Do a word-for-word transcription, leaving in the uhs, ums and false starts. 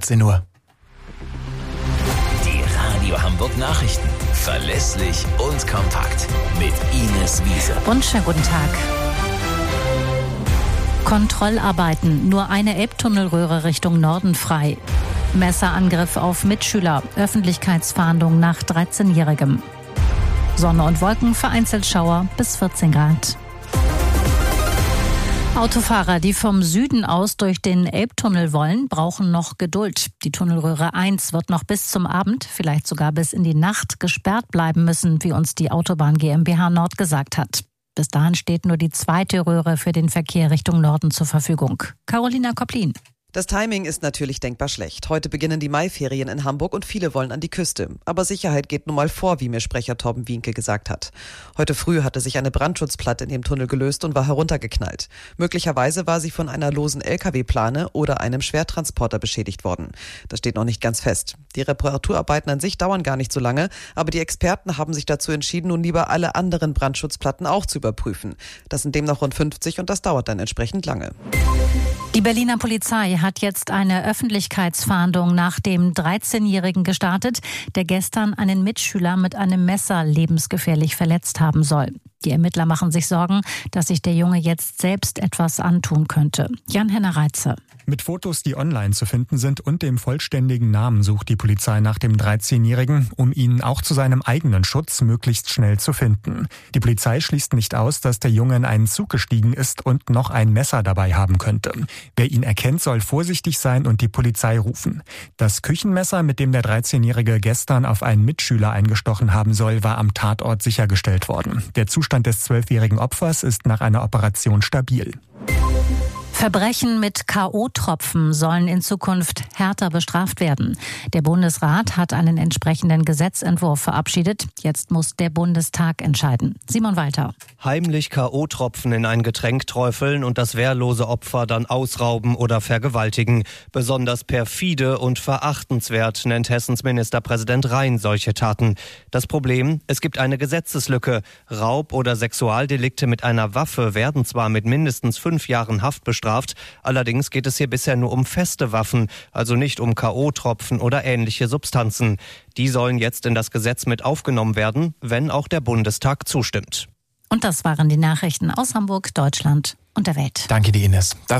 achtzehn Uhr. Die Radio Hamburg Nachrichten. Verlässlich und kompakt. Mit Ines Wiese. Und schönen guten Tag. Kontrollarbeiten. Nur eine Elbtunnelröhre Richtung Norden frei. Messerangriff auf Mitschüler. Öffentlichkeitsfahndung nach dreizehnjährigem. Sonne und Wolken, vereinzelt Schauer bis vierzehn Grad. Autofahrer, die vom Süden aus durch den Elbtunnel wollen, brauchen noch Geduld. Die Tunnelröhre eins wird noch bis zum Abend, vielleicht sogar bis in die Nacht, gesperrt bleiben müssen, wie uns die Autobahn GmbH Nord gesagt hat. Bis dahin steht nur die zweite Röhre für den Verkehr Richtung Norden zur Verfügung. Carolina Koplin. Das Timing ist natürlich denkbar schlecht. Heute beginnen die Maiferien in Hamburg und viele wollen an die Küste. Aber Sicherheit geht nun mal vor, wie mir Sprecher Torben Wienke gesagt hat. Heute früh hatte sich eine Brandschutzplatte in dem Tunnel gelöst und war heruntergeknallt. Möglicherweise war sie von einer losen L K W-Plane oder einem Schwertransporter beschädigt worden. Das steht noch nicht ganz fest. Die Reparaturarbeiten an sich dauern gar nicht so lange, aber die Experten haben sich dazu entschieden, nun lieber alle anderen Brandschutzplatten auch zu überprüfen. Das sind demnach rund fünfzig und das dauert dann entsprechend lange. Die Berliner Polizei hat jetzt eine Öffentlichkeitsfahndung nach dem dreizehnjährigen gestartet, der gestern einen Mitschüler mit einem Messer lebensgefährlich verletzt haben soll. Die Ermittler machen sich Sorgen, dass sich der Junge jetzt selbst etwas antun könnte. Jan-Henner Reitze. Mit Fotos, die online zu finden sind und dem vollständigen Namen sucht die Polizei nach dem dreizehnjährigen, um ihn auch zu seinem eigenen Schutz möglichst schnell zu finden. Die Polizei schließt nicht aus, dass der Junge in einen Zug gestiegen ist und noch ein Messer dabei haben könnte. Wer ihn erkennt, soll vorsichtig sein und die Polizei rufen. Das Küchenmesser, mit dem der dreizehnjährige gestern auf einen Mitschüler eingestochen haben soll, war am Tatort sichergestellt worden. Der Zustand des zwölfjährigen Opfers ist nach einer Operation stabil. Verbrechen mit K O-Tropfen sollen in Zukunft härter bestraft werden. Der Bundesrat hat einen entsprechenden Gesetzentwurf verabschiedet. Jetzt muss der Bundestag entscheiden. Simon Walter. Heimlich K O-Tropfen in ein Getränk träufeln und das wehrlose Opfer dann ausrauben oder vergewaltigen. Besonders perfide und verachtenswert nennt Hessens Ministerpräsident Rhein solche Taten. Das Problem, es gibt eine Gesetzeslücke. Raub- oder Sexualdelikte mit einer Waffe werden zwar mit mindestens fünf Jahren Haft bestraft, allerdings geht es hier bisher nur um feste Waffen, also nicht um K O-Tropfen oder ähnliche Substanzen. Die sollen jetzt in das Gesetz mit aufgenommen werden, wenn auch der Bundestag zustimmt. Und das waren die Nachrichten aus Hamburg, Deutschland und der Welt. Danke dir, Ines. Das